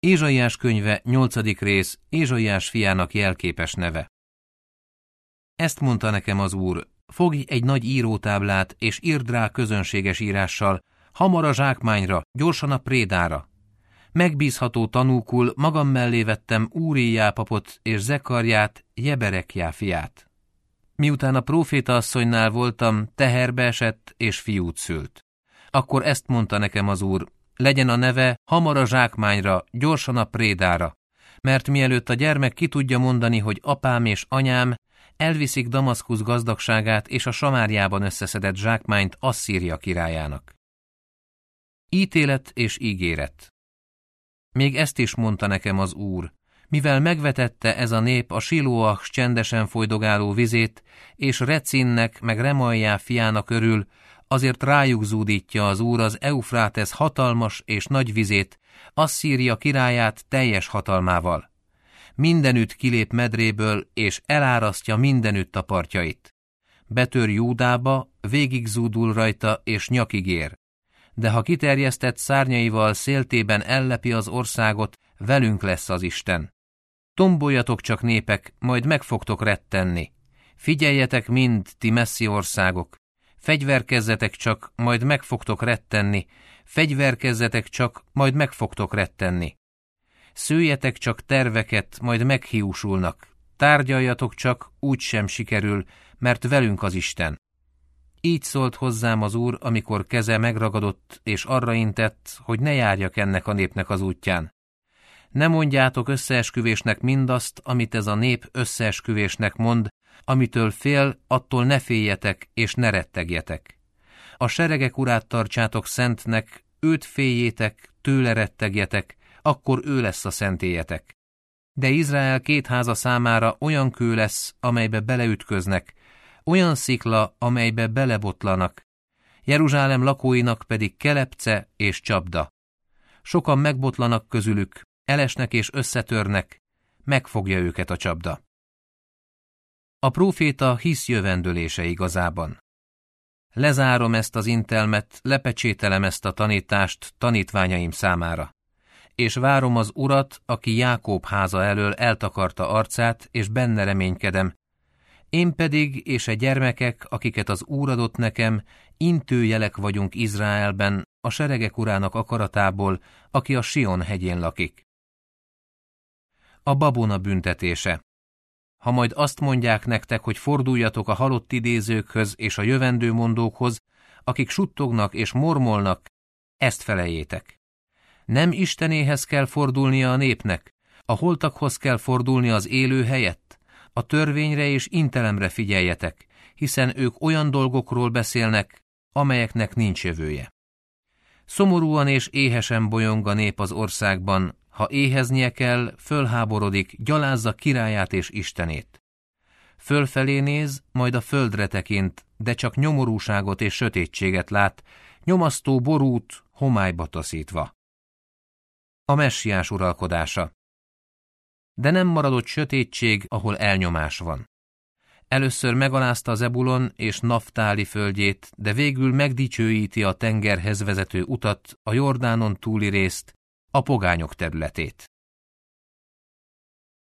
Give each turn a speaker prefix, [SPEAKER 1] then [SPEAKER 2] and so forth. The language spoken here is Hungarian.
[SPEAKER 1] Ézsaiás könyve, 8. rész, Ézsaiás fiának jelképes neve. Ezt mondta nekem az Úr: fogj egy nagy írótáblát, és írd rá közönséges írással, hamar a zsákmányra, gyorsan a prédára. Megbízható tanúkul magam mellé vettem Úriá papot és Zekarját, Jeberekjá fiát. Miután a próféta asszonynál voltam, teherbe esett és fiút szült. Akkor ezt mondta nekem az Úr: legyen a neve hamar a zsákmányra, gyorsan a prédára, mert mielőtt a gyermek ki tudja mondani, hogy apám és anyám, elviszik Damaszkusz gazdagságát és a Samáriában összeszedett zsákmányt Asszíria királyának. Ítélet és ígéret. Még ezt is mondta nekem az Úr: mivel megvetette ez a nép a Silóach csendesen folydogáló vizét, és Recinnek meg Remaljá fiának örül, azért rájuk zúdítja az Úr az Eufrátesz hatalmas és nagy vizét, Asszíria királyát teljes hatalmával. Mindenütt kilép medréből, és elárasztja mindenütt a partjait. Betör Júdába, végig zúdul rajta, és nyakig ér. De ha kiterjesztett szárnyaival széltében ellepi az országot, velünk lesz az Isten. Tomboljatok csak, népek, majd meg fogtok rettenni. Figyeljetek mind, ti messzi országok. Fegyverkezzetek csak, majd meg fogtok rettenni. Fegyverkezzetek csak, majd meg fogtok rettenni. Szőjetek csak terveket, majd meghiúsulnak. Tárgyaljatok csak, úgy sem sikerül, mert velünk az Isten. Így szólt hozzám az Úr, amikor keze megragadott, és arra intett, hogy ne járjak ennek a népnek az útján. Ne mondjátok összeesküvésnek mindazt, amit ez a nép összeesküvésnek mond, amitől fél, attól ne féljetek, és ne rettegjetek. A seregek urát tartsátok szentnek, őt féljétek, tőle rettegjetek, akkor ő lesz a szentélyetek. De Izrael két háza számára olyan kő lesz, amelybe beleütköznek, olyan szikla, amelybe belebotlanak, Jeruzsálem lakóinak pedig kelepce és csapda. Sokan megbotlanak közülük, elesnek és összetörnek, megfogja őket a csapda. A próféta hisz jövendölése igazában. Lezárom ezt az intelmet, lepecsételem ezt a tanítást tanítványaim számára. És várom az Urat, aki Jákób háza elől eltakarta arcát, és benne reménykedem. Én pedig és a gyermekek, akiket az Úr adott nekem, intőjelek vagyunk Izraelben, a seregek urának akaratából, aki a Sion hegyén lakik. A babona büntetése. Ha majd azt mondják nektek, hogy forduljatok a halott idézőkhöz és a jövendőmondókhoz, akik suttognak és mormolnak, ezt feleljétek. Nem Istenéhez kell fordulnia a népnek, a holtakhoz kell fordulnia az élő helyett. A törvényre és intelemre figyeljetek, hiszen ők olyan dolgokról beszélnek, amelyeknek nincs jövője. Szomorúan és éhesen bolyong a nép az országban, ha éheznie kell, fölháborodik, gyalázza királyát és Istenét. Fölfelé néz, majd a földre tekint, de csak nyomorúságot és sötétséget lát, nyomasztó borút, homályba taszítva. A messiás uralkodása. De nem maradott sötétség, ahol elnyomás van. Először megalázta Zebulon és Naftáli földjét, de végül megdicsőíti a tengerhez vezető utat, a Jordánon túli részt, a pogányok területét.